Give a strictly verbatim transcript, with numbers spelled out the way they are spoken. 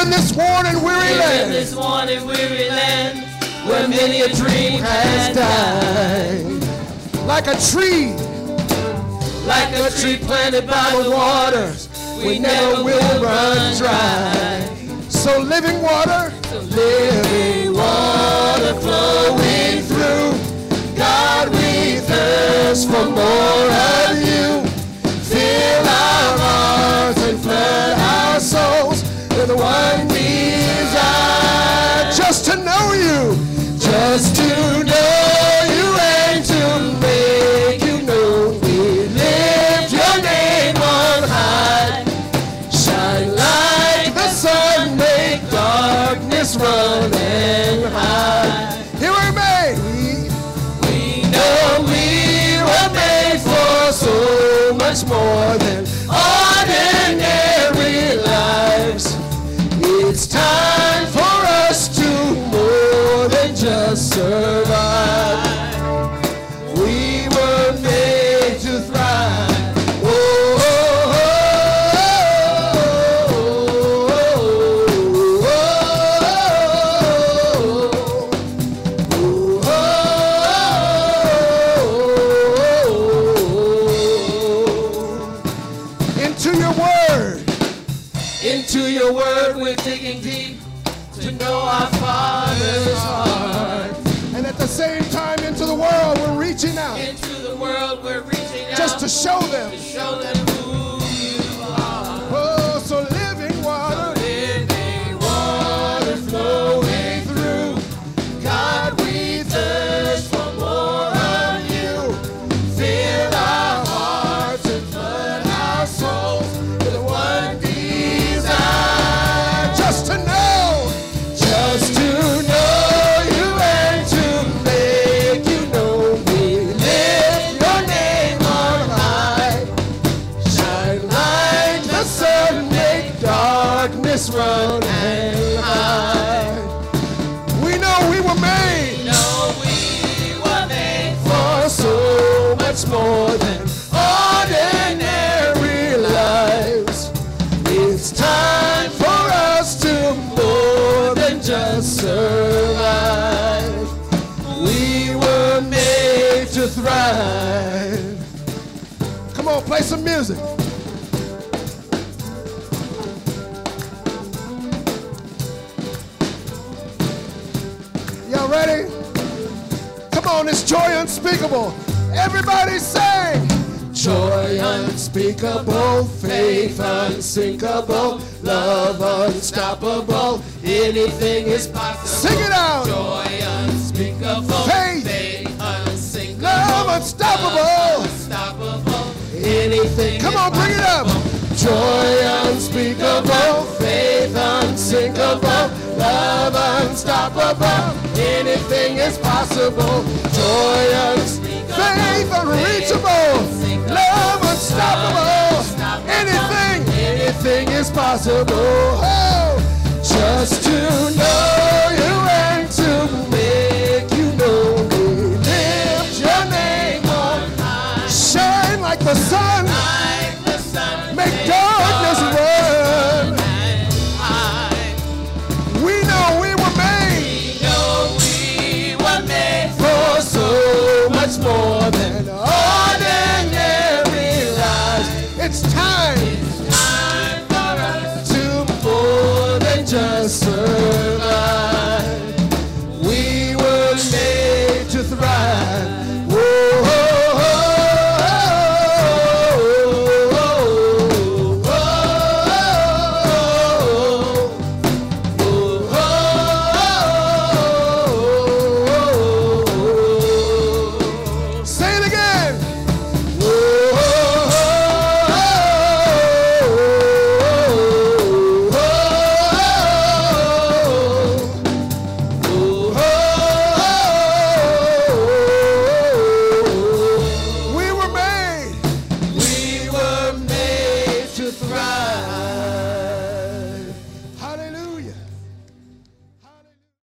in this worn and weary Here land. in this worn and weary land, where many a dream has died. Like a tree, Like a tree planted by the waters, we never will run dry. so living water, Living water flowing through. God, we thirst for more of you. Fill our hearts and flood our souls with one desire. just to know you, Just to know you and to make you known. We lift your name on high. Shine like the sun, make darkness run and hide. here we may. We know we were made for so much more than ordinary lives. It's time for us to more than just survive. We were made to thrive. Oh, oh, oh, oh, oh, oh. Into your word, Into your word we're digging deep to know our Father's heart. and at the same time into the world, we're reaching out Into the world we're reaching out just to show them. to show them who you are. Oh, so living water, Living water flowing through. God, we thirst for more of you. Fill our hearts and flood our souls with one desire. just to know, Just to know you and to make you known. We lift your name on high. Shine like the sun, make darkness run and hide. we know we were made No, we were made for so much more than ordinary lives. It's time for us to more than just survive. We were made to thrive. Come on, play some music. Y'all ready? Come on, it's joy unspeakable. Everybody sing. Joy unspeakable, faith unsinkable, love unstoppable, anything is possible. Sing it out. Joy unspeakable, Faith. faith unsinkable, Love unstoppable. love unstoppable, anything Come is on, bring it up. Joy unspeakable, faith unsinkable, love unstoppable, anything is possible. Joy unspeakable, Faith unreachable. Love unstoppable. Anything, anything is possible. oh, Just to know